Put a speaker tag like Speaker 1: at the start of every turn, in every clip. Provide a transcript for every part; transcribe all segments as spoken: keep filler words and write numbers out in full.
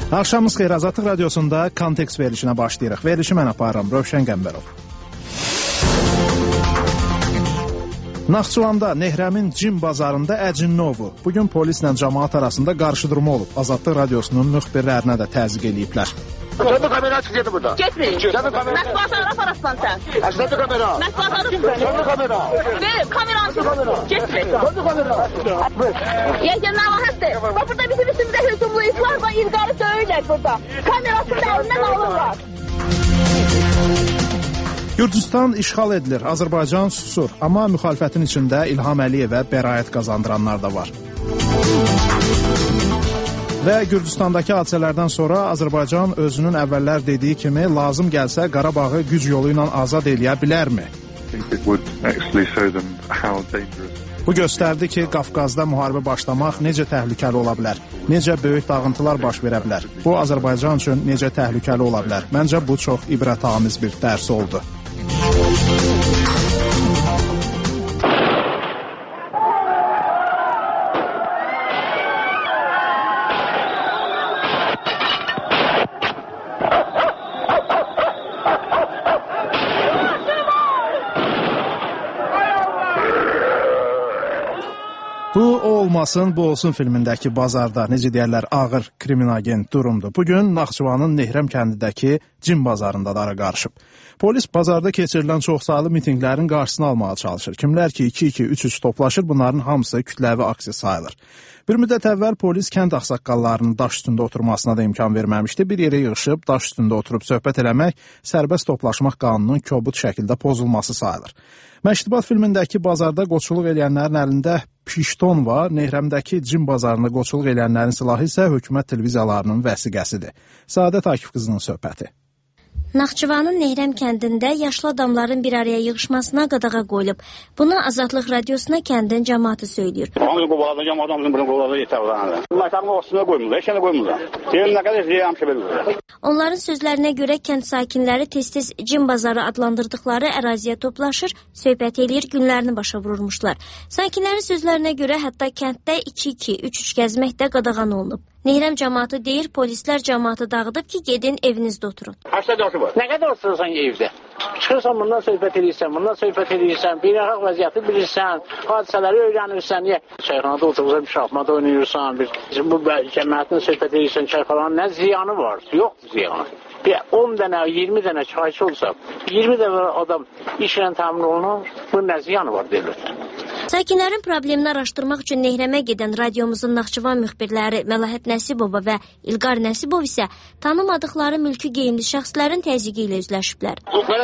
Speaker 1: Axşamınız xeyir, Azadlıq Radiosunda Kontekst verilişinə başlayırıq. Verilişi mən aparıram, Rövşən Qəmbərov. Naxçıvanda Nehrəmin Cim bazarında Əcinnovu bugün polislə cəmaat arasında qarşıdurma olub. Azadlıq Radiosunun müxbirlərinə də təzyiq eləyiblər.
Speaker 2: Canlı kamera açık getir burada.
Speaker 3: Getmeyin.
Speaker 2: Canlı kamera.
Speaker 3: Mətbuat araf arasından sen.
Speaker 2: Canlı kamera.
Speaker 3: Mətbuat araf.
Speaker 2: Canlı kamera.
Speaker 3: Verin kameranı açın. Getmeyin.
Speaker 2: Canlı kamera.
Speaker 3: Yenge navahattir. Bak burada bizim üstümüzde hücumluyuzlar var. İlgarı söyleyecek burada. Kamerasını elinden alırlar.
Speaker 1: Gürcüstan işğal edilir, Azərbaycan susur. Amma müxalifətin içində İlham Əliyevə bəraət qazandıranlar da var. Və Gürcüstandakı hadisələrdən sonra Azərbaycan özünün əvvəllər dediyi kimi lazım gəlsə Qarabağı güc yolu ilə azad eləyə bilərmi? Bu göstərdi ki, Qafqazda müharibə başlamaq necə təhlükəli ola bilər, necə böyük dağıntılar baş verə bilər. Bu, Azərbaycan üçün necə təhlükəli ola bilər. Məncə bu çox ibrətamiz bir dərs oldu. Bu o olmasın, bu olsun filmindəki bazarda, necə deyərlər, ağır kriminagen durumdur. Bugün Naxçıvanın Nehrəm kəndindəki Cim bazarında da ara qarışıb. Polis bazarda keçirilən çoxsaylı mitinqlərin qarşısını almağa çalışır. Kimlər ki iki iki üç üç toplaşır, bunların hamısı kütləvi aksiya sayılır. Bir müddət əvvəl polis kənd ağsaqqallarının daş üstündə oturmasına da imkan verməmişdi. Bir yerə yığışıb, daş üstündə oturub söhbət eləmək sərbəst toplaşmaq qanununun kobud şəkildə pozulması sayılır. Məştubat filmindəki bazarda qoçuluq eləyənlərin əlində pişton var, Nehrəmdəki Cim bazarında qoçuluq eləyənlərin silahı isə hökumət televiziyalarının vəsiqəsidir. Səadət Akif qızının söhbəti.
Speaker 4: Naxçıvanın Nehrəm kəndində yaşlı adamların bir araya yığışmasına qadağa qoyulub. Bunu Azadlıq Radiosuna kəndin cəmaatı söyləyir.
Speaker 2: Hangi qovaladı, adamın bunu qovaladı yetəvranı. Masamın ortasına qoymurlar, heç nə qoymurlar. Deyim nə qədər ziyam şəbədir.
Speaker 4: Onların sözlərinə görə kənd sakinləri tez-tez Cim bazarı adlandırdıqları əraziyə toplaşır, söhbət eləyir, günlərini başa vururmuşlar. Sakinlərin sözlərinə görə hətta kənddə iki iki üç üç gəzmək də qadağan olunub. Nehrəm cəmaatı deyir, polislər cəmaatı dağıdıb ki, gedin evinizdə oturun.
Speaker 5: Nə qədər oturursan evdə? Çıxırsan, bundan söhbət edirsən, bundan söhbət edirsən, beynəlxalq vəziyyəti bilirsən, hadisələri öyrənirsən, çayxanada oturursan, bir şahmat oynayırsan, bir, bu cəmiyyətin söhbət edirsən, çayxananın nə ziyanı var? Yoxdur ziyanı. Bir on dənə, iyirmi dənə çayçı olsa, iyirmi dənə adam işlə təmin olunur, bunun nə ziyanı var deyirlər.
Speaker 4: Sakinlərin problemini araşdırmaq üçün Nehrəmə gedən radiomuzun Naxçıvan müxbirləri Məlahət Nəsibova və İlqar Nəsibov isə tanımadıqları mülki geyimli şəxslərin təzyiqi ilə üzləşiblər.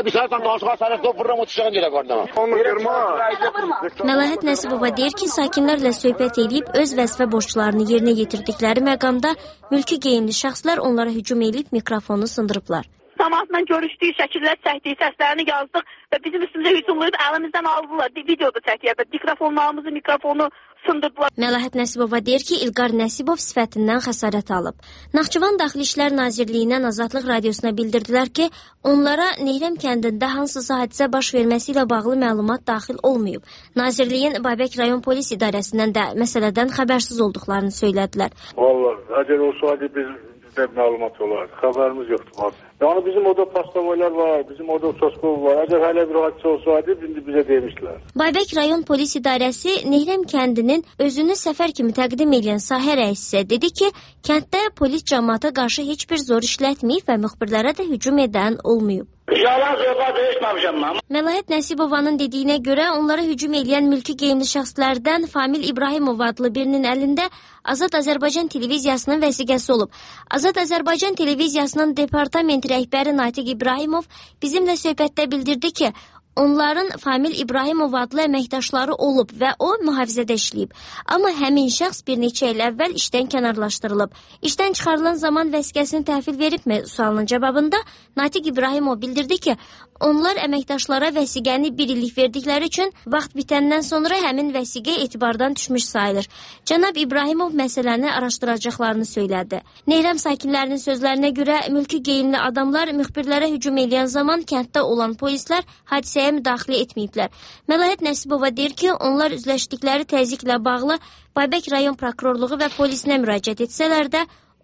Speaker 4: Məlahət Nəsibova deyir ki, sakinlərlə söhbət edib öz vəzifə borclarını yerinə yetirdikləri məqamda mülki geyimli şəxslər onlara hücum edib mikrofonu sındırıblar.
Speaker 3: Cəmaatla görüşdük, şəkillər çəkdik, səslərini yazdıq və bizim üstümüzə hücumlayıb əlimizdən aldılar. Videoda çəkdik, mikrofonlarımızı, mikrofonu sındırdılar.
Speaker 4: Məlahət Nəsibova deyir ki, İlqar Nəsibov sifətindən xəsarət alıb. Naxçıvan Daxili İşlər Nazirliyindən Azadlıq Radiosuna bildirdilər ki, onlara Nehrəm kəndində hansısa hadisə baş verməsi ilə bağlı məlumat daxil olmayıb. Nazirliyin Babək rayon polis idarəsindən də məsələdən xəbərsiz olduqlarını söylədilər.
Speaker 6: Vallahi, əgər olsaydı biz məlumat olar. Xəbərimiz yoxdur. Yəni bizim orada pastavoylar var, bizim orada uçaskov var. Əgər hələ bir hadisə olsaydı, indi bizə demişdilər.
Speaker 4: Babək rayon polis idarəsi Nehrəm kəndinin özünü səfər kimi təqdim edən sahə rəisi dedi ki, kənddə polis cəmaata qarşı heç bir zor işlətməyib və müxbirlərə də hücum edən olmayıb.
Speaker 2: Yalan söhbət etməmişəm mən.
Speaker 4: Məlahət Nəsibovanın dediyinə görə onlara hücum edən mülki geyimli şəxslərdən Famil İbrahimov adlı birinin əlində Azad Azərbaycan televiziyasının vəsiqəsi olub. Azad Azərbaycan televiziyasının departament rəhbəri Natiq İbrahimov bizimlə söhbətdə bildirdi ki, onların Famil İbrahimov adlı əməkdaşları olub və o mühafizədə işləyib. Amma həmin şəxs bir neçə il əvvəl işdən kənarlaşdırılıb. İşdən çıxarılan zaman vəsiqəsini təhvil veribmi sualının cavabında Natiq İbrahimov bildirdi ki, onlar əməkdaşlara vəsiqəni bir illik verdikləri üçün vaxt bitəndən sonra həmin vəsiqə etibardan düşmüş sayılır. Cənab İbrahimov məsələni araşdıracaqlarını söylədi. Nehrəm sakinlərinin sözlərinə görə mülki geyimli adamlar müxbirlərə hücum edən zaman kənddə olan polislər hadisəyə müdaxilə etməyiblər. Məlahət Nəsibova deyir ki, onlar üzləşdikləri təzyiqlə bağlı Babək rayon prokurorluğu və polisinə müraciət etsələr də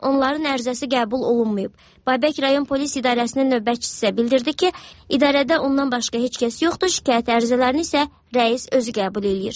Speaker 4: onların ərizəsi qəbul olunmayıb. Babək rayon polis idarəsinin növbətçisi isə bildirdi ki, idarədə ondan başqa heç kəs yoxdur, şikayət ərizələrini isə rəis özü qəbul edir.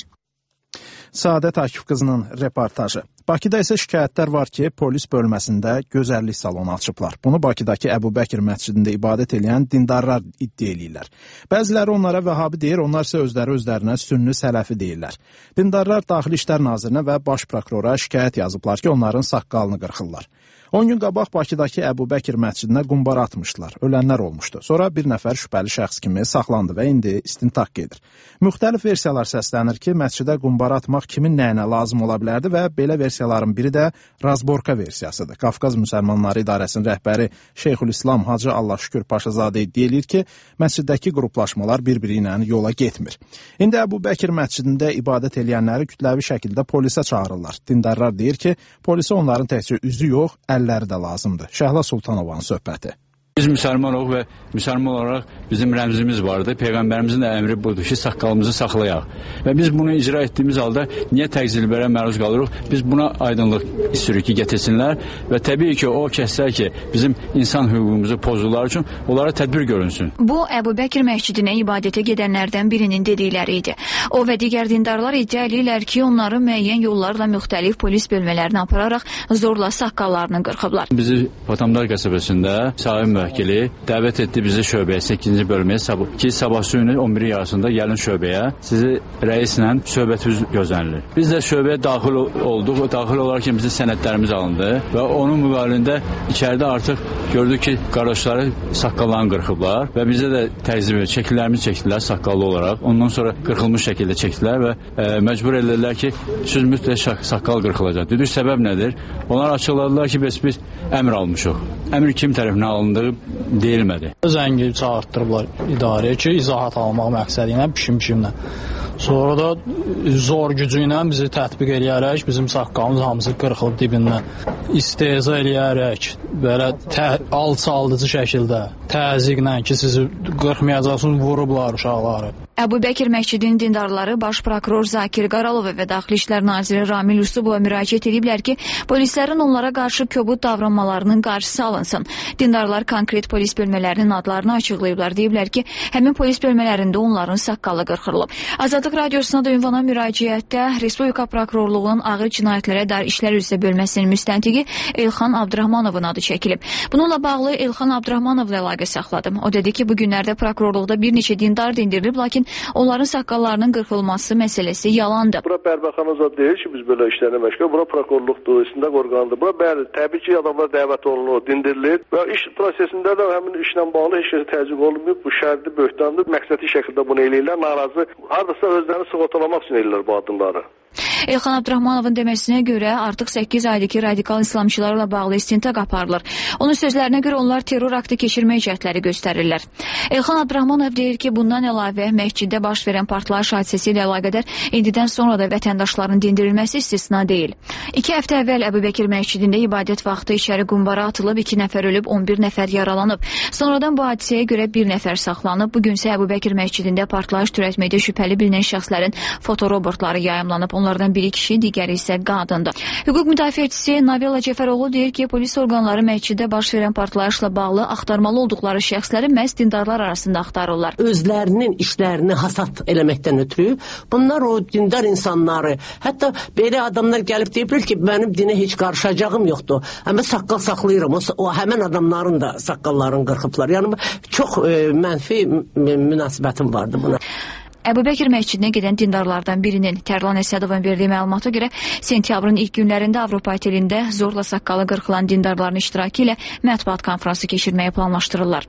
Speaker 1: Səadət Akif qızının reportajı. Bakıda isə şikayətlər var ki, polis bölməsində gözəllik salonu açıblar. Bunu Bakıdakı Əbu Bəkir məscidində ibadət edən dindarlar iddia edirlər. Bəziləri onlara Vəhabi deyir, onlar isə özləri özlərinə Sünni Sələfi deyirlər. Dindarlar Daxili İşlər Nazirinə və Baş Prokurora şikayət yazıblar ki, onların saqqalını qırxırlar. on gün qabaq Bakıdakı Əbu Bəkir məscidinə qumbara atmışlar. Ölənlər olmuşdu. Sonra bir nəfər şübhəli şəxs kimi saxlandı və indi istintaq gedir. Müxtəlif versiyalar səslənir ki, məscidə qumbara atmaq kimin nəyinə lazım ola bilərdi və belə versiyaların biri də Razborka versiyasıdır. Qafqaz Müsəlmanları İdarəsinin rəhbəri Şeyxülislam Hacı Allahşükür Paşazadə iddia edir ki, məsciddəki qruplaşmalar bir-biri ilə yola getmir. İndi Əbu Bəkir məscidində ibadət edənləri kütləvi şəkildə polisə çağırırlar. Dindarlar deyir ki, polisə onların təkcə üzü yox, əlləri də lazımdır. Şəhla Sultanovanın söhbəti.
Speaker 7: Biz müsəlmanıq və müsəlman olaraq bizim rəmzimiz vardı. Peyğəmbərimizin də əmri budur ki, saqqalımızı saxlayaq. Və biz bunu icra etdiyimiz halda niyə təqzillərə məruz qalırıq? Biz buna aydınlıq istirik ki, getirsinlər və təbii ki, o kəslər ki, bizim insan hüququmuzu pozdular üçün onlara tədbir görünsün.
Speaker 8: Bu, Əbu Bəkir məscidinə ibadətə gedənlərdən birinin dedikləri idi. O və digər dindarlar iddia edirlər ki, onları müəyyən yollarla müxtəlif polis bölmələrinə apararaq zorla saqqallarını qırxıblar.
Speaker 7: Bizi Potamdar qəsəbəsində Sahib müvəkkili dəvət etdi bizi şöbəyə, səkkizinci bölməyə sabah, ki, sabah suyunun on biri yarısında gəlin şöbəyə, sizi rəislə söhbətimiz gözlənilir. Biz də şöbəyə daxil olduq, daxil olarkən bizim sənədlərimiz alındı və onun müqabilində içəridə artıq gördük ki, qardaşları saqqallarını qırxıblar və bizə də təzim edib, şəkillərimizi çəkdilər saqqallı olaraq, ondan sonra qırxılmış şəkildə çəkdilər və e, məcbur edilirlər ki, siz mütləq saqqal qırxılacaq. Dedik, səbəb nədir? Onlar açıqladılar ki, biz, biz əmr almışıq. Əmr kim tərəfindən alındığı deyilmədi.
Speaker 9: Zəngi çağırtdırıblar idarəyə ki, izahat almaq məqsədi ilə pişim-pişimlə. Sonra da zor gücü ilə bizi tətbiq eləyərək, bizim saqqalımız hamısı qırxılıb dibindən. İstehza eləyərək, belə alçaldıcı şəkildə, təzyiqlə ki, sizi qırxmayacaqsınız, vurublar uşaqları.
Speaker 8: Əbu Bəkir məscidinin dindarları Baş Prokuror Zakir Qaralova və Daxili İşlər Naziri Ramil Yusubova müraciət ediblər ki, polislərin onlara qarşı kobud davranmalarının qarşısı alınsın. Dindarlar konkret polis bölmələrinin adlarını açıqlayıblar. Deyiblər ki, həmin polis bölmələrində onların saqqalı qırxırılıb. Azadlıq Radiosuna da ünvana müraciətdə Respublika Prokurorluğunun Ağır Cinayətlərə Dair İşlər üzrə bölməsinin müstəntiqi Elxan Abdurrahmanovun adı çəkilib. Bununla bağlı Elxan Abdurrahmanovla əlaqə saxladım. O dedi ki, bu günlərdə prokurorluqda bir neçə dindar dindirilib, lakin onların saqqallarının qırxılması məsələsi yalandır.
Speaker 6: Bura Bərbəxanıza deyil ki, biz belə işlərlə məşğul. Bura prokurorluqdur, istintaq orqanıdır. Bura bəli, təbii ki, adamlar dəvət olunur, dindirilir və iş prosesində də həmin işlə bağlı heç kəsə təzyiq olunmayıb. Bu şərti böhtandır. Məqsədi şəkildə bunu eləyirlər. Narazı, hardasa özlərini sığortalamaq üçün eləyirlər bu addımları.
Speaker 8: Elxan Abdurrahmanovun deməsinə görə artıq səkkiz aydır ki, radikal İslamçılarla bağlı istintaq aparılır. Onun sözlərinə görə onlar terror aktı keçirmək cəhdləri göstərirlər. Elxan Abdurrahmanov deyir ki, bundan əlavə məsciddə baş verən partlayış hadisəsi ilə əlaqədar indidən sonra da vətəndaşların dindirilməsi istisna deyil. İki həftə əvvəl Əbu Bəkir məscidində ibadət vaxtı içəri qumbara atılıb, iki nəfər ölüb, on bir nəfər yaralanıb. Sonradan bu hadisəyə görə bir nəfər saxlanıb. Bugünsə Əbu Bəkir məscidində partlayış törətməkdə şübhəli bilinən şəxslərin fotorobotları yayımlanıb. Onlardan biri kişi, digəri isə qadındır. Hüquq müdafiəçisi Nabila Cəfəroğlu deyir ki, polis orqanları məsciddə baş verən partlayışla bağlı axtarmalı olduqları şəxsləri məhz dindarlar arasında axtarırlar.
Speaker 10: Özlərinin işlərini hasat eləməkdən ötürü bunlar o dindar insanları, hətta belə adamlar gəlib deyiblər ki, mənim dinə heç qarışacağım yoxdur. Amma saqqal saxlayıram. O, o həmin adamların da saqqallarını qırxıblar. Yəni çox e, mənfi münasibətim vardı buna.
Speaker 8: Əbu Bəkir məscidinə gedən dindarlardan birinin Tərlan Əsədovun verdiyi məlumata görə sentyabrın ilk günlərində Avropa otelində zorla saqqalı qırxılan dindarların iştirakı ilə mətbuat konfransı keçirməyi planlaşdırırlar.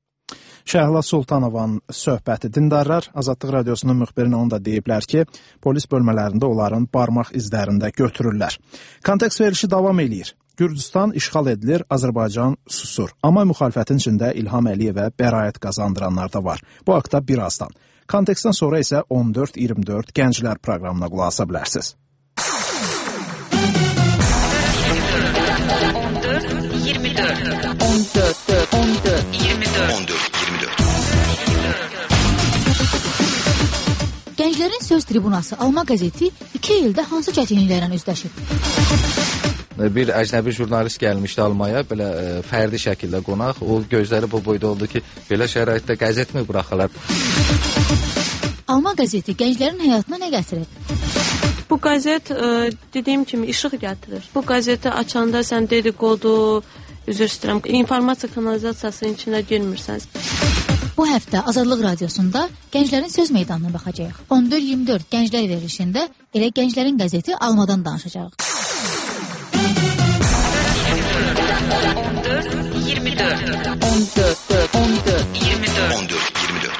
Speaker 1: Şəhla Sultanovanın söhbəti. Dindarlar Azadlıq Radiosunun müxbirinə onu da deyiblər ki, polis bölmələrində onların barmaq izlərində götürürlər. Kontekst verilişi davam eləyir. Gürcüstan işğal edilir, Azərbaycan susur. Amma müxalifətin içində İlham Əliyevə bəraət qazandıranlar da var. Bu haqda birazdan. Kontekstdən sonra isə on dörd iyirmi dörd gənclər proqramına qulaq asa bilərsiniz.
Speaker 11: on dörd iyirmi dörd on dörd iyirmi dörd
Speaker 12: Gənclərin Söz Tribunası Alma qəzeti iki ildə hansı çətinliklərlə üzləşib? bir əcnəbi jurnalist gəlmişdi Almaya, belə ə, fərdi şəkildə qonaq. O gözləri bu boyda oldu ki, belə şəraitdə qəzetmi buraxırlar?
Speaker 13: Alman qəzeti gənclərin həyatına nə gətirir?
Speaker 14: Bu qəzet ə, dediyim kimi işıq gətirir. Bu qəzeti açanda sən dedikodu, üzr istəyirəm, informasiya kanalizasiyasının içinə girmirsən.
Speaker 13: Bu həftə Azadlıq Radiosunda gənclərin söz meydanına baxacağıq. on dörd iyirmi dörd gənclər verilişində elə gənclərin qəzeti Almadan danışacağıq.
Speaker 11: on dörd iyirmi dörd on dörd on dörd iyirmi dörd
Speaker 1: on dörd iyirmi dörd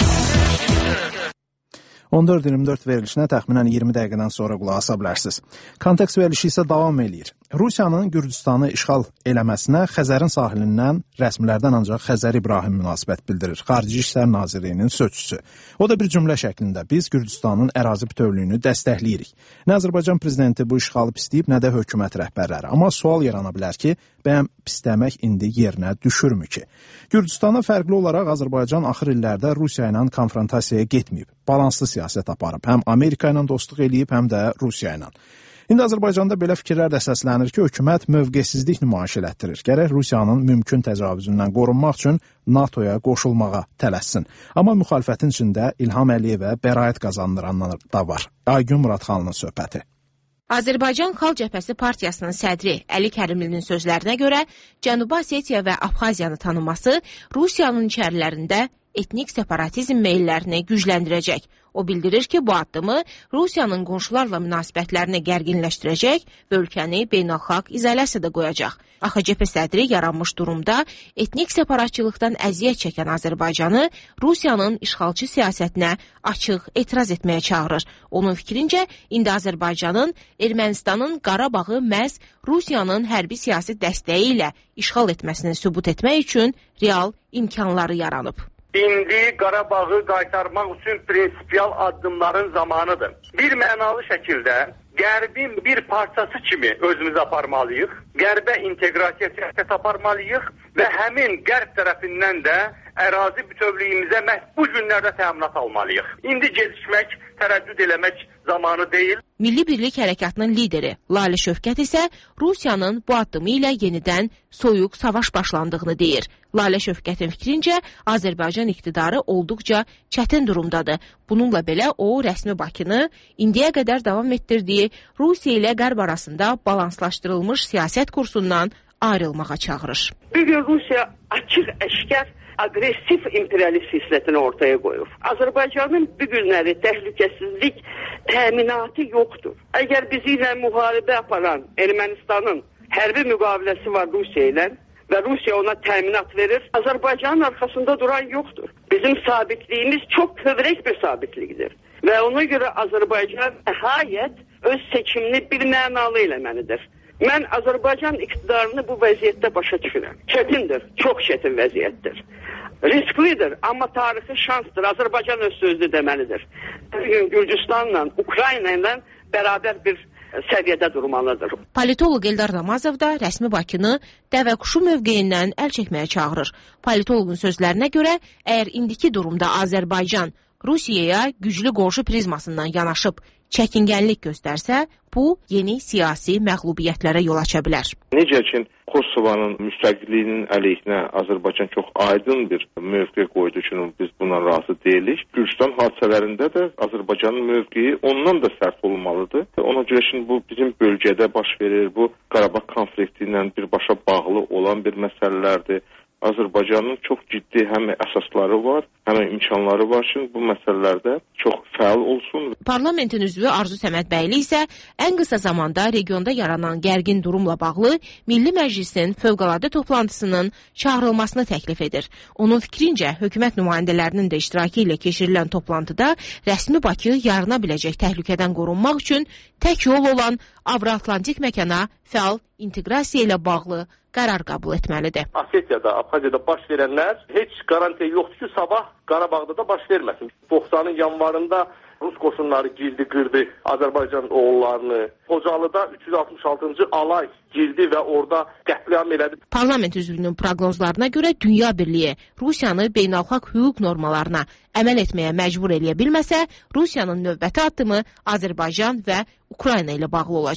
Speaker 1: on dörd iyirmi dörd verilişinə təxminən iyirmi dəqiqədən sonra qulaq asa bilərsiniz. Kontekst verilişi isə davam eləyir. Rusiyanın Gürcüstanı işğal eləməsinə Xəzərin sahilindən rəsmilərdən ancaq Xəzər İbrahim münasibət bildirir. Xarici İşlər Nazirliyinin sözçüsü. O da bir cümlə şəklində biz Gürcüstanın ərazi bütövlüyünü dəstəkləyirik. Nə Azərbaycan prezidenti bu işğalı pisləyib, nə də hökumət rəhbərləri. Amma sual yarana bilər ki, bəyəm pisləmək indi yerinə düşürmü ki? Gürcüstana fərqli olaraq Azərbaycan axır illərdə Rusiya ilə konfrontasiyaya getməyib. Balanslı siyasət aparıb. Həm Amerika ilə dostluq eləyib, həm də Rusiya ilə. İndi Azərbaycanda belə fikirlər də səslənir ki, hökumət mövqesizlik nümayiş elətdirir. Gərək Rusiyanın mümkün təcavüzündən qorunmaq üçün NATOya qoşulmağa tələssin. Amma müxalifətin içində İlham Əliyevə bəraət qazandıranlar da var. Aygün Muradxanlının söhbəti.
Speaker 15: Azərbaycan Xalq Cəbhəsi Partiyasının sədri Əli Kərimlinin sözlərinə görə Cənubi Osetiya və Abxaziyanı tanıması Rusiyanın içərilərində etnik separatizm meyllərini gücləndirəcək. O bildirir ki, bu addımı Rusiyanın qonşularla münasibətlərini gərginləşdirəcək və ölkəni beynəlxalq izolyasiyada qoyacaq. A X C P sədri yaranmış durumda etnik separatçılıqdan əziyyət çəkən Azərbaycanı Rusiyanın işğalçı siyasətinə açıq etiraz etməyə çağırır. Onun fikrincə, indi Azərbaycanın Ermənistanın Qarabağı məhz Rusiyanın hərbi siyasi dəstəyi ilə işğal etməsini sübut etmək üçün real imkanları yaranıb.
Speaker 16: İndi Qarabağı qaytarmaq üçün prinsipial addımların zamanıdır. Bir mənalı şəkildə Qərbin bir parçası kimi özümüzü aparmalıyıq, Qərbə inteqrasiya siyasət aparmalıyıq və həmin Qərb tərəfindən də ərazi bütövlüyümüzə məhz bu günlərdə təminat almalıyıq. İndi gecikmək, tərəddüd eləmək zamanı deyil.
Speaker 15: Milli Birlik Hərəkatının lideri Lalə Şövkət isə Rusiyanın bu addımı ilə yenidən soyuq savaş başlandığını deyir. Lalə Şövkətin fikrincə Azərbaycan iqtidarı olduqca çətin durumdadır. Bununla belə o rəsmi Bakını indiyə qədər davam etdirdiyi Rusiya ilə Qərb arasında balanslaşdırılmış siyasət kursundan ayrılmağa çağırır.
Speaker 17: Bugün Rusiya açıq əşkər agresif imperialist hislətini ortaya qoyur. Azərbaycanın bu günləri təhlükəsizlik təminatı yoxdur. Əgər bizi ilə müharibə aparan Ermənistanın hərbi müqaviləsi var Rusiya ilə və Rusiya ona təminat verir, Azərbaycanın arxasında duran yoxdur. Bizim sabitliyimiz çox kövrək bir sabitlikdir. Və ona görə Azərbaycan nəhayət öz seçimini bir mənalı eləməlidir. Mən Azərbaycan iqtidarını bu vəziyyətdə başa düşürəm. Çətindir, çox çətin vəziyyətdir. Risklidir, amma tarixi şansdır. Azərbaycan öz sözlü deməlidir. Bugün Gürcüstanla, Ukrayna ilə bərabər bir səviyyədə durmalıdır.
Speaker 15: Politoloq Eldar Namazov da rəsmi Bakını dəvəquşu mövqeyindən əl çəkməyə çağırır. Politoloqun sözlərinə görə, əgər indiki durumda Azərbaycan Rusiyaya güclü qonşu prizmasından yanaşıb çəkingənlik göstərsə, bu yeni siyasi məğlubiyyətlərə yol aça bilər.
Speaker 18: Necə ki, Kosovanın müstəqilliyinin əleyhinə Azərbaycan çox aydın bir mövqe qoyduğu üçün biz buna razı deyilik. Gürcüstan hadisələrində də Azərbaycanın mövqeyi ondan da sərt olmalıdır. Ona görə şimdi bu bizim bölgədə baş verir, bu Qarabağ konflikti ilə birbaşa bağlı olan bir məsələlərdir. Azərbaycanın çox ciddi həm əsasları var, həm imkanları var ki, bu məsələlərdə çox fəal olsun.
Speaker 15: Parlamentin üzvü Arzu Səmədbəyli isə ən qısa zamanda regionda yaranan gərgin durumla bağlı Milli Məclisin fövqəladə toplantısının çağırılmasını təklif edir. Onun fikrincə, hökumət nümayəndələrinin də iştirakı ilə keçirilən toplantıda rəsmi Bakı yarına biləcək təhlükədən qorunmaq üçün tək yol olan Avro-Atlantik məkana fəal inteqrasiya ilə bağlı qərar qəbul etməlidir.
Speaker 16: Osetiyada, Abxaziyada baş verənlər heç garantiya yoxdur ki, sabah Qarabağda da baş verməsin. doxsanın yanvarında Rus qoşunları girdi, qırdı Azərbaycan oğullarını. Xocalıda üç yüz altmış altıncı alay girdi və orada qətliam elədi.
Speaker 15: Parlament üzvünün proqnozlarına görə Dünya Birliyi Rusiyanı beynəlxalq hüquq normalarına əməl etməyə məcbur eləyə bilməsə, Rusiyanın növbəti addımı Azərbaycan və Ukrayna ilə bağlı olacaq.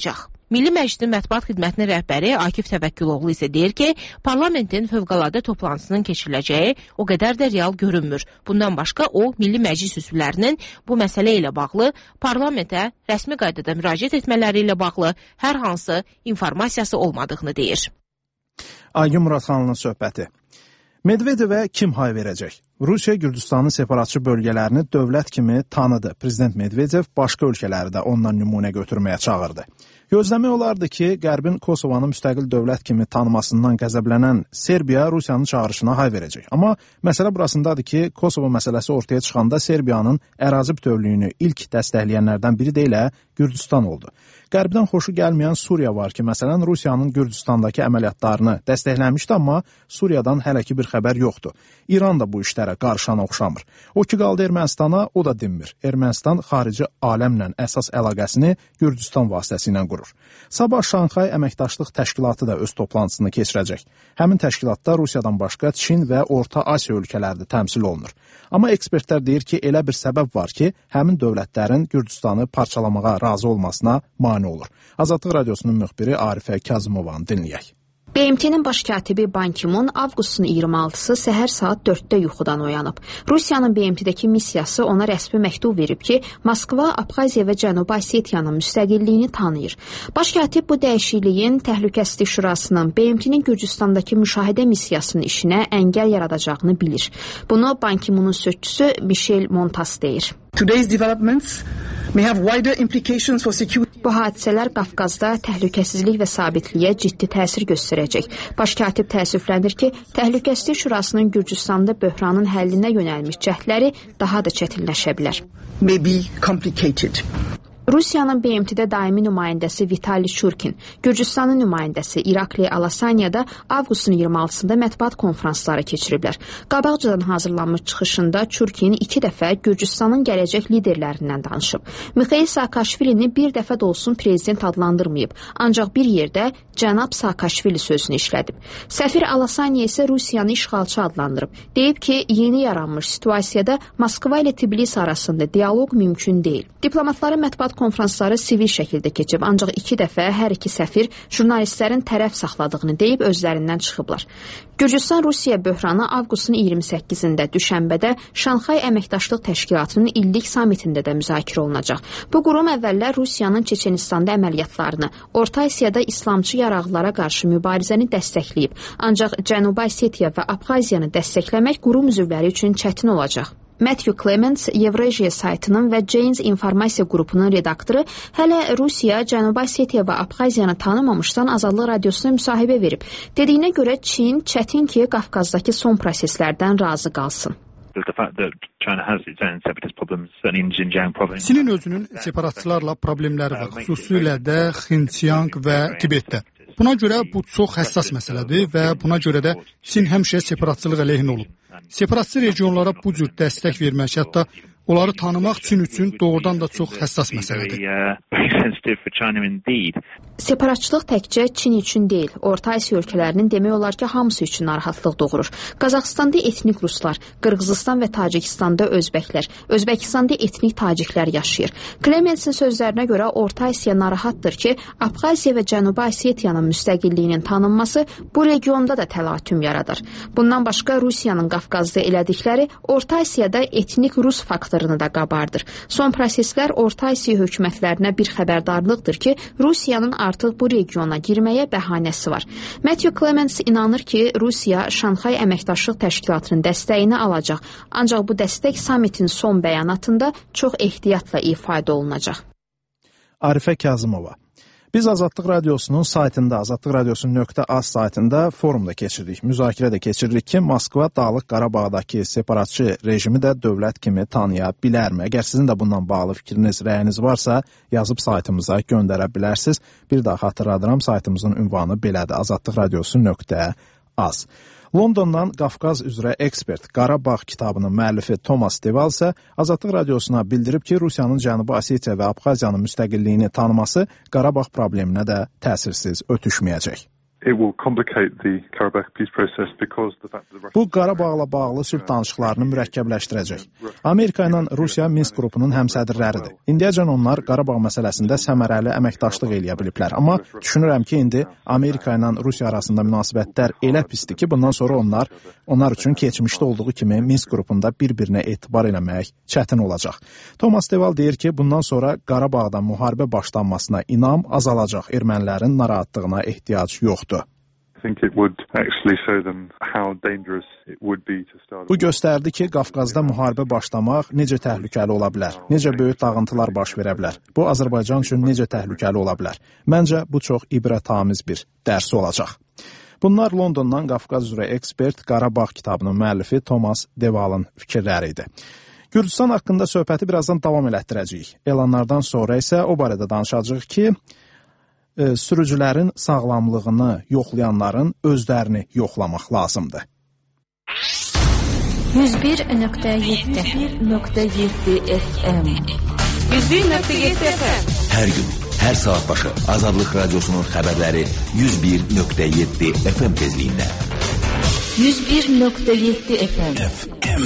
Speaker 15: Milli Məclisin Mətbuat Xidmətinin rəhbəri Akif Təvəkküloğlu isə deyir ki, parlamentin fövqəladə toplantısının keçiriləcəyi o qədər də real görünmür. Bundan başqa o, Milli Məclis üzvlərinin bu məsələ ilə bağlı parlamentə rəsmi qaydada müraciət etmələri ilə bağlı hər hansı informasiyası olmadığını deyir.
Speaker 1: Aygün Muradxanlının söhbəti. Medvedevə kim hay verəcək? Rusiya Gürcüstanın separatçı bölgələrini dövlət kimi tanıdı. Prezident Medvedev başqa ölkələri də ondan nümunə götürməyə çağırdı. Gözləmək olardı ki, Qərbin Kosovanı müstəqil dövlət kimi tanımasından qəzəblənən Serbiya Rusiyanın çağırışına hay verəcək. Amma məsələ burasındadır ki, Kosova məsələsi ortaya çıxanda Serbiyanın ərazi bütövlüyünü ilk dəstəkləyənlərdən biri də elə Gürcüstan oldu. Qərbdən xoşu gəlməyən Suriya var ki, məsələn, Rusiyanın Gürcüstandakı əməliyyatlarını dəstəkləmişdi, amma Suriyadan hələ ki bir xəbər yoxdur. İran da bu işlərə qarışana oxşamır. O ki qaldı Ermənistana, o da dinmir. Ermənistan xarici aləmlə əsas əlaqəsini Gürcüstan vasitəsilə qurur. Sabah Şanxay Əməkdaşlıq Təşkilatı da öz toplantısını keçirəcək. Həmin təşkilatda Rusiyadan başqa Çin və Orta Asiya ölkələri də təmsil olunur. Amma ekspertlər deyir ki, elə bir səbəb var ki, həmin dövlətlərin Gürcüstanı parçalamağa razı olmasına mane olur. Azadlıq Radiosunun müxbiri Arifə Kazımovanı dinləyək.
Speaker 19: B M T-nin baş katibi Ban Ki-mun avqustun iyirmi altısı səhər saat dörddə yuxudan oyanıb. Rusiyanın B M T-dəki missiyası ona rəsmi məktub verib ki, Moskva, Abxaziya və Cənubi Osetiyanın müstəqilliyini tanıyır. Baş katib bu dəyişikliyin Təhlükəsizlik Şurasının B M T-nin Gürcüstandakı müşahidə missiyasının işinə əngəl yaradacağını bilir. Bunu Ban Ki-munun sözçüsü Michel Montas deyir.
Speaker 20: Today's developments may have wider implications for security.
Speaker 19: Bu hadisələr Qafqazda təhlükəsizlik və sabitliyə ciddi təsir göstərəcək. Baş katib təəssüflənir ki, Təhlükəsizlik Şurasının Gürcüstanda böhranın həllinə yönəlmiş cəhdləri daha da çətinləşə bilər.
Speaker 20: May be complicated.
Speaker 19: Rusiyanın B M T-də daimi nümayəndəsi Vitali Churkin, Gürcüstanın nümayəndəsi Irakli Alasanyada avqustun iyirmi altısında mətbuat konfransları keçiriblər. Qabaqcadan hazırlanmış çıxışında Churkin iki dəfə Gürcüstanın gələcək liderlərindən danışıb. Mikhail Saakashvilini bir dəfə də olsun prezident adlandırmayıb, ancaq bir yerdə cənab Saakashvili sözünü işlədib. Səfir Alasanya isə Rusiyanı işğalçı adlandırıb. Deyib ki, yeni yaranmış situasiyada Moskva ilə Tbilisi arasında dialoq mümkün deyil. Diplomatların mətbuat konfransları sivil şəkildə keçib, ancaq iki dəfə hər iki səfir jurnalistlərin tərəf saxladığını deyib özlərindən çıxıblar. Gürcüstan-Rusiya böhranı avqustun iyirmi səkkizində düşənbədə Şanxay Əməkdaşlıq Təşkilatının illik samitində də müzakirə olunacaq. Bu qurum əvvəllər Rusiyanın Çeçenistanda əməliyyatlarını, Orta Asiyada İslamçı yaraqlara qarşı mübarizəni dəstəkləyib, ancaq Cənubi Osetiya və Abxaziyanı dəstəkləmək qurum üzvləri üçün çətin olacaq. Matthew Clements, Evrasiya saytının və Janes İnformasiya qrupunun redaktoru hələ Rusiya, Cənubi Osetiya və Abxaziyanı tanımamışdan Azadlıq Radiosuna müsahibə verib. Dediyinə görə Çin çətin ki, Qafqazdakı son proseslərdən razı qalsın.
Speaker 21: Çinin özünün separatçılarla problemləri var, xüsusilə də Xinjiang və Tibetdə. Buna görə bu çox həssas məsələdir və buna görə də Çin həmişə separatçılıq əleyhinə olub. Separatçı regionlara bu cür dəstək vermək, hətta onları tanımaq Çin üçün doğrudan da çox həssas məsələdir.
Speaker 19: Separatçılıq təkcə Çin üçün deyil, Orta Asiya ölkələrinin demək olar ki, hamısı üçün narahatlıq doğurur. Qazaxstanda etnik ruslar, Qırğızistan və Tacikistanda özbəklər, Özbəkistanda etnik taciklər yaşayır. Clementsin sözlərinə görə Orta Asiya narahatdır ki, Abxaziya və Cənubi Osetiyanın müstəqilliyinin tanınması bu regionda da təlatüm yaradır. Bundan başqa Rusiyanın Qafqazda elədikləri Orta Asiyada etnik rus faktorunu da qabardır. Son proseslər Orta Asiya hökumətlərinə bir xəbərdarlıqdır ki, Rusiyanın artıq bu regiona girməyə bəhanəsi var. Matthew Clements inanır ki, Rusiya Şanxay Əməkdaşlıq Təşkilatının dəstəyini alacaq, ancaq bu dəstək samitin son bəyanatında çox ehtiyatla ifadə olunacaq.
Speaker 1: Arifə Kazımova. Biz Azadlıq Radiosunun saytında, azadlıq radiosu nöqtə az saytında forumda keçirdik, müzakirə də keçiririk ki, Moskva Dağlıq Qarabağdakı separatçı rejimi də dövlət kimi tanıya bilərmi? Əgər sizin də bundan bağlı fikriniz, rəyiniz varsa, yazıb saytımıza göndərə bilərsiniz. Bir daha xatırladıram, saytımızın ünvanı belədir, azadlıq radiosu nöqtə az. Londondan Qafqaz üzrə ekspert Qarabağ kitabının müəllifi Thomas Deval isə Azadlıq Radiosuna bildirib ki, Rusiyanın Cənubi Osetiya və Abxaziyanın müstəqilliyini tanıması Qarabağ probleminə də təsirsiz ötüşməyəcək. Bu Qarabağla bağlı sülh danışıqlarını mürəkkəbləşdirəcək. Amerika ilə Rusiya Minsk qrupunun həmsədrləridir. İndiyəcən onlar Qarabağ məsələsində səmərəli əməkdaşlıq eləyə biliblər. Amma düşünürəm ki, indi Amerika ilə Rusiya arasında münasibətlər elə pisdir ki, bundan sonra onlar onlar üçün keçmişdə olduğu kimi Minsk qrupunda bir-birinə etibar eləmək çətin olacaq. Thomas Deval deyir ki, bundan sonra Qarabağda müharibə başlanmasına inam azalacaq. Ermənilərin narahatlığına ehtiyac yoxdur. Bu göstərdi ki, Qafqazda müharibə başlamaq necə təhlükəli ola bilər, necə böyük dağıntılar baş verə bilər. Bu, Azərbaycan üçün necə təhlükəli ola bilər. Məncə, bu çox ibrətamiz bir dərsi olacaq. Bunlar Londondan Qafqaz üzrə ekspert Qarabağ kitabının müəllifi Thomas Devalın fikirləri idi. Gürcüstan haqqında söhbəti birazdan davam elətdirəcəyik. Elanlardan sonra isə o barədə danışacağıq ki, e, sürücülərin sağlamlığını yoxlayanların özlərini yoxlamaq lazımdır.
Speaker 11: yüz bir nöqtə yeddi nöqtə yeddi F M yüz bir nöqtə yeddi F M
Speaker 5: Hər gün, hər saat başı Azadlıq Radiosunun xəbərləri yüz bir nöqtə yeddi F M tezliyində.
Speaker 11: yüz bir nöqtə yeddi F M
Speaker 5: F M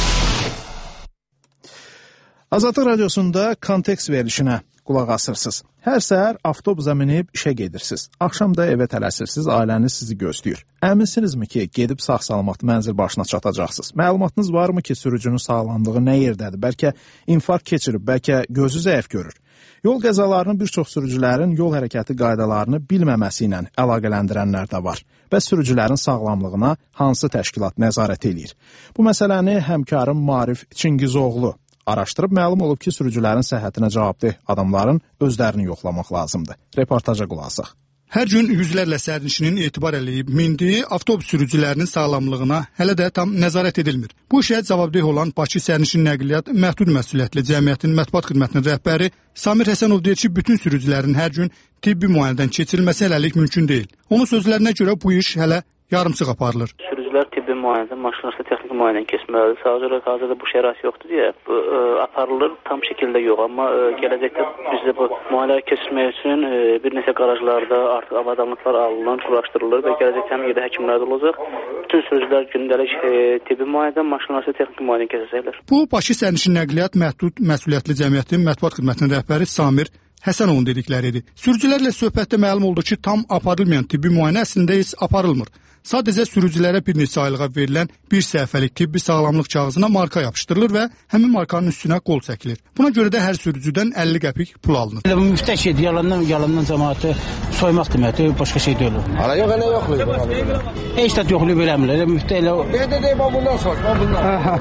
Speaker 1: Azadlıq Radiosunda kontekst verilişinə qulaq asırsınız. Hər səhər avtobusa minib işə gedirsiniz. Axşam da evə tələsirsiniz, ailəniz sizi gözləyir. Əminsinizmi ki, gedib sağ-salamat mənzil başına çatacaqsınız? Məlumatınız varmı ki, sürücünün sağlamlığı nə yerdədir? Bəlkə infarkt keçirib, bəlkə gözü zəif görür. Yol qəzalarını bir çox sürücülərin yol hərəkəti qaydalarını bilməməsi ilə əlaqələndirənlər də var. Bəs sürücülərin sağlamlığına hansı təşkilat nəzarət eləyir? Bu məsələni həmkarım Marif Çingizoğlu araşdırıb məlum olub ki, sürücülərin səhhətinə cavabdeh adamların özlərini yoxlamaq lazımdır. Reportaja qulaq asaq.
Speaker 21: Hər gün yüzlərlə sərnişinin etibar eləyib mindiyi avtobus sürücülərinin sağlamlığına hələ də tam nəzarət edilmir. Bu işə cavabdeh olan Bakı Sərnişin Nəqliyyat Məhdud Məsuliyyətli Cəmiyyətinin mətbuat xidmətinin rəhbəri Samir Həsənov deyir ki, bütün sürücülərin hər gün tibbi müayinədən keçirilməsi hələlik mümkün deyil. Onun sözlərinə görə bu iş hələ yarımçıq aparılır.
Speaker 22: Sürücülər tibbi müayinədən, maşınlarsa texniki müayinədən keçməlidir. Sadəcə hazırda bu şərait yoxdur deyə bu ə, aparılır, tam şəkildə yox. Amma ə, gələcəkdə bizdə bu müayinəyə keçmək üçün ə, bir neçə qarajlarda artıq avadanlıqlar alınır, quraşdırılır və gələcəkdə həm yerdə həkimlər də olacaq. Bütün sürücülər gündəlik ə, tibbi müayinədən, maşınlarsa texniki müayinədən keçəcəklər.
Speaker 21: Bu Bakı Sərnişin Nəqliyyat Məhdud Məsuliyyətli Cəmiyyətinin mətbuat xidmətinin rəhbəri Samir Həsənovun dedikləridir. Sürücülərlə söhbətdə məlum oldu ki, tam aparılmayan tibbi müayinə əslində heç aparılmır. Sadəcə sürücülərə bir neçə aylığa verilən bir səhifəlik tibbi sağlamlıq kağızına marka yapışdırılır və həmin markanın üstünə qol çəkilir. Buna görə də hər sürücüdən əlli qəpik pul alınır.
Speaker 23: Bu müftəş şeydir, yalandan, yalandan cəmaatı soymaq deməkdir, başqa şey deyil.
Speaker 24: Ana yox, elə yoxlayır.
Speaker 23: Heç də yoxlayıb eləmirlər, elə müftə elə...
Speaker 24: Nə də deyib, bundan soç, bundan.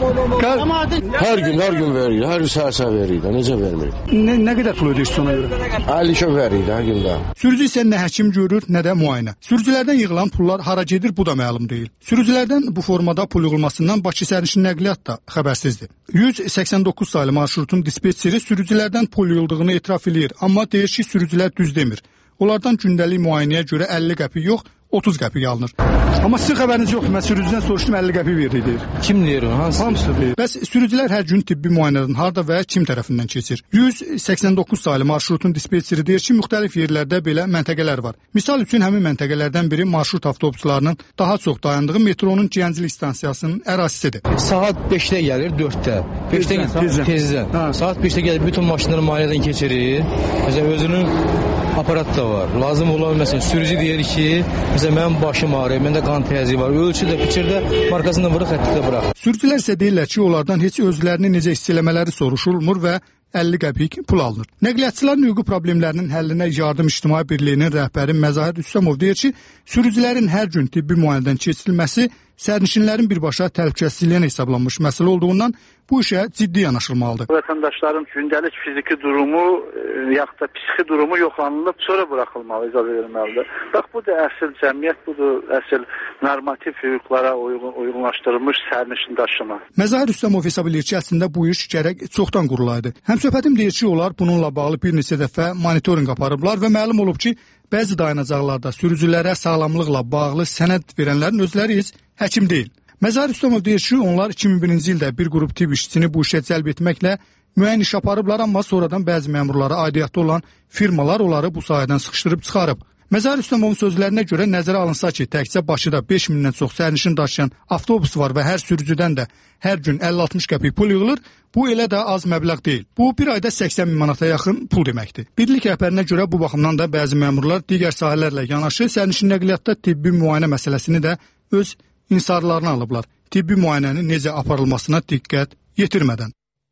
Speaker 23: Hər
Speaker 24: gün, hər gün verir, hər gün səhər verir, necə vermir?
Speaker 21: Nə, nə qədər pul ödəyirsən ona görə?
Speaker 24: əlli şöv verir, hər gündə.
Speaker 21: Sürücü isə nə həkim görür, nə də müayinə. Sürücülərdən yığılan pullar hara gedir, bu da məlum deyil. Sürücülərdən bu formada pul yığılmasından Bakı Sərnişin Nəqliyyat da xəbərsizdir. yüz səksən doqquz saylı marşrutun dispetçeri sürücülərdən pul yığıldığını etiraf edir, amma deyir ki, sürücülər düz demir. Onlardan gündəlik müayinəyə görə əlli qəpik yox, otuz qəpik alınır. Amma sizin xəbəriniz yoxdur. Mən sürücüdən soruşdum, əlli qəpik verir deyir.
Speaker 23: Kim deyir o? Hansı?
Speaker 21: Hamısı deyir. Bəs sürücülər hər gün tibbi müayinədən harda və kim tərəfindən keçir? yüz səksən doqquz saylı marşrutun dispetçeri deyir ki, müxtəlif yerlərdə belə məntəqələr var. Misal üçün həmin məntəqələrdən biri marşrut avtobuslarının daha çox dayandığı metronun Gənclik stansiyasının ərazisidir.
Speaker 23: Saat beşdə gəlir, dörddə. beşdə gəlir, tezdən. Saat beşdə gəlir, bütün maşınları müayinədən keçirir. Məsələn, özünün aparat da var. Lazım olan məsələn sürücü deyir ki, məsələn mənim başım ağrıyor, məndə qan təzyiqi var. Ölçü də, biçir də, markasını vurur, xətti də bıraxır.
Speaker 21: Sürücülər isə deyirlər ki, onlardan heç özlərini necə hiss eləmələri soruşulmur və əlli qəpik pul alınır. Nəqliyyatçıların hüquqi problemlərinin həllinə Yardım İctimai Birliyinin rəhbəri Məzahir Rüstəmov deyir ki, sürücülərin hər gün tibbi müayinədən keçirilməsi sərnişinlərin birbaşa təhlükəsizliyinə hesablanmış məsələ olduğundan bu işə ciddi yanaşılmalıdır.
Speaker 25: Vətəndaşların gündəlik fiziki durumu, yaxud da psixi durumu yoxlanılıb, sonra buraxılmalı, icazə verilməlidir. Bax, bu da əsl cəmiyyət, budur, əsl normativ hüquqlara uyğun, uyğunlaşdırılmış sərnişin daşıma.
Speaker 21: Məzahir Rüstəmov hesab edir ki, əslində bu iş gərək çoxdan qurulaydı. Həmsöhbətim deyir ki, onlar bununla bağlı bir neçə dəfə monitorinq aparıblar və məlum olub ki, bəzi dayanacaqlarda sürücülərə sağlamlıqla bağlı sənəd verənlərin özləri heç həkim deyil. Məzahir Rüstəmov deyir ki, onlar iki min birinci ildə bir qrup tibb işçisini bu işə cəlb etməklə müəyyən iş aparıblar, amma sonradan bəzi məmurlara aidiyyatı olan firmalar onları bu sahədən sıxışdırıb çıxarıb. Məzar Rüstəmovun sözlərinə görə nəzərə alınsa ki, təkcə Bakıda beş mindən çox sərnişin daşıyan avtobus var və hər sürücüdən də hər gün əlli altmış qəpik pul yığılır, bu elə də az məbləğ deyil. Bu bir ayda səksən min manata yaxın pul deməkdir. Birlik rəhbərinə görə bu baxımdan da bəzi məmurlar digər sahələrlə yanaşı sərnişin nəqliyyatda tibbi müayinə məsələsini də öz insarlarına alıblar. Tibbi müayinənin necə aparılmasına diqqət yetirmədən.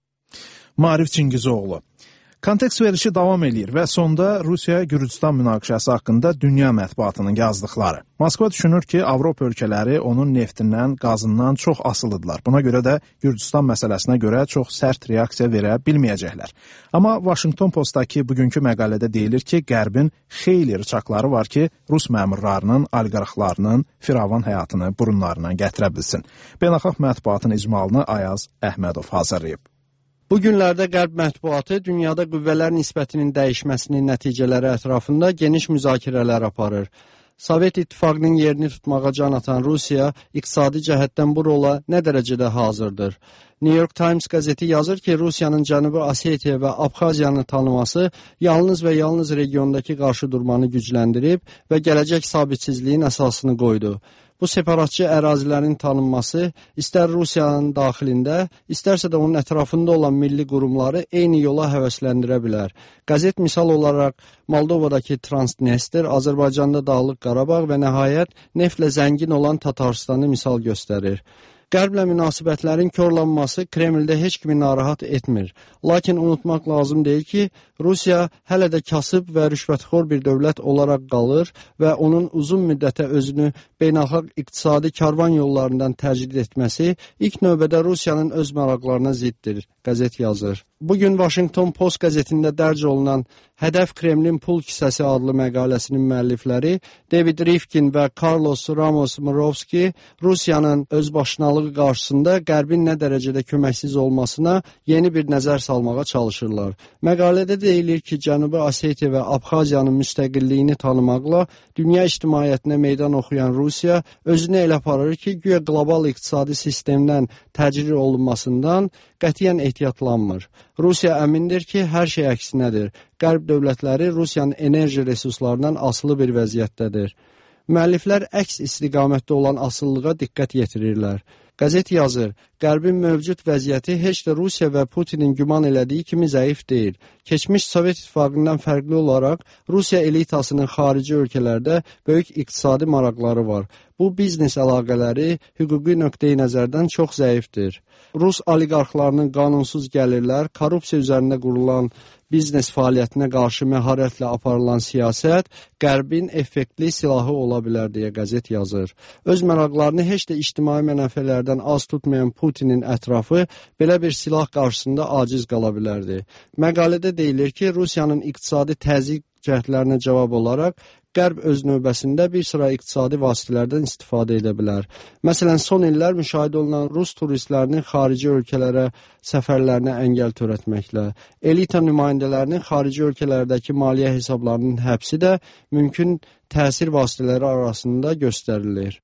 Speaker 1: Maarif Çingizoğlu. Kontekst verilişi davam edir və sonda Rusiya-Gürcüstan münaqişəsi haqqında dünya mətbuatının yazdıqları. Moskva düşünür ki, Avropa ölkələri onun neftindən, qazından çox asılıdırlar. Buna görə də Gürcüstan məsələsinə görə çox sərt reaksiya verə bilməyəcəklər. Amma Washington Postdakı bugünkü məqalədə deyilir ki, Qərbin xeyli rıçaqları var ki, Rus məmurlarının, oliqarxlarının firavan həyatını burunlarından gətirə bilsin. Beynəlxalq mətbuatın icmalını Ayaz Əhmədov hazırlayıb.
Speaker 2: Bu günlərdə Qərb mətbuatı dünyada qüvvələr nisbətinin dəyişməsinin nəticələri ətrafında geniş müzakirələr aparır. Sovet İttifaqının yerini tutmağa can atan Rusiya iqtisadi cəhətdən bu rola nə dərəcədə hazırdır? New York Times qəzeti yazır ki, Rusiyanın Cənubi Osetiya və Abxaziyanı tanıması yalnız və yalnız regiondakı qarşıdurmanı gücləndirib və gələcək sabitsizliyin əsasını qoydu. Bu separatçı ərazilərin tanınması istər Rusiyanın daxilində, istərsə də onun ətrafında olan milli qurumları eyni yola həvəsləndirə bilər. Qəzet misal olaraq Moldovadakı Transnistr, Azərbaycanda Dağlıq Qarabağ və nəhayət neftlə zəngin olan Tatarstanı misal göstərir. Qərblə münasibətlərin korlanması Kremldə heç kimi narahat etmir. Lakin unutmaq lazım deyil ki, Rusiya hələ də kasıb və rüşvətxor bir dövlət olaraq qalır və onun uzun müddətə özünü beynəlxalq iqtisadi karvan yollarından təcrid etməsi ilk növbədə Rusiyanın öz maraqlarına ziddir, qəzet yazır. Bugün Washington Post qəzetində dərc olunan Hədəf Kremlin pul kisəsi adlı məqaləsinin müəllifləri David Rifkin və Carlos Ramos Murovski Rusiyanın özbaşınalığı qarşısında Qərbin nə dərəcədə köməksiz olmasına yeni bir nəzər salmağa çalışırlar. Məqalədə deyilir ki, Cənubi Osetiya və Abxaziyanın müstəqilliyini tanımaqla dünya ictimaiyyətinə meydan oxuyan Rusiya özünü elə aparır ki, güya qlobal iqtisadi sistemdən təcrid olunmasından qətiyyən ehtiyatlanmır. Rusiya əmindir ki, hər şey əksinədir. Qərb dövlətləri Rusiyanın enerji resurslarından asılı bir vəziyyətdədir. Müəlliflər əks istiqamətdə olan asılılığa diqqət yetirirlər. Qəzet yazır, Qərbin mövcud vəziyyəti heç də Rusiya və Putinin güman elədiyi kimi zəif deyil. Keçmiş Sovet İttifaqından fərqli olaraq Rusiya elitasının xarici ölkələrdə böyük iqtisadi maraqları var. Bu biznes əlaqələri hüquqi nöqteyi nəzərdən çox zəifdir. Rus oliqarxlarının qanunsuz gəlirlər, korrupsiya üzərində qurulan biznes fəaliyyətinə qarşı məharətlə aparılan siyasət Qərbin effektli silahı ola bilər deyə qəzet yazır. Öz maraqlarını heç də ictimai mənafələrdən az tutmayan Putinin ətrafı belə bir silah qarşısında aciz qala bilərdi. Məqalədə deyilir ki, Rusiyanın iqtisadi təzyiq cəhdlərinə cavab olaraq Qərb öz növbəsində bir sıra iqtisadi vasitələrdən istifadə edə bilər. Məsələn, son illər müşahidə olunan Rus turistlərinin xarici ölkələrə səfərlərinə əngəl törətməklə, elita nümayəndələrinin xarici ölkələrdəki maliyyə hesablarının həbsi də mümkün təsir vasitələri arasında göstərilir.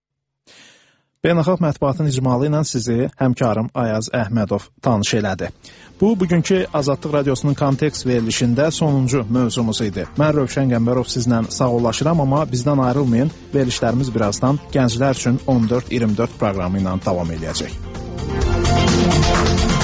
Speaker 1: Beynəlxalq mətbuatın icmalı ilə sizi həmkarım Ayaz Əhmədov tanış elədi. Bu, bugünkü Azadlıq Radiosunun kontekst verilişində sonuncu mövzumuz idi. Mən Rövşən Qəmbərov sizlə sağollaşıram, amma bizdən ayrılmayın. Verilişlərimiz birazdan gənclər üçün on dörd iyirmi dörd proqramı ilə davam edəcək.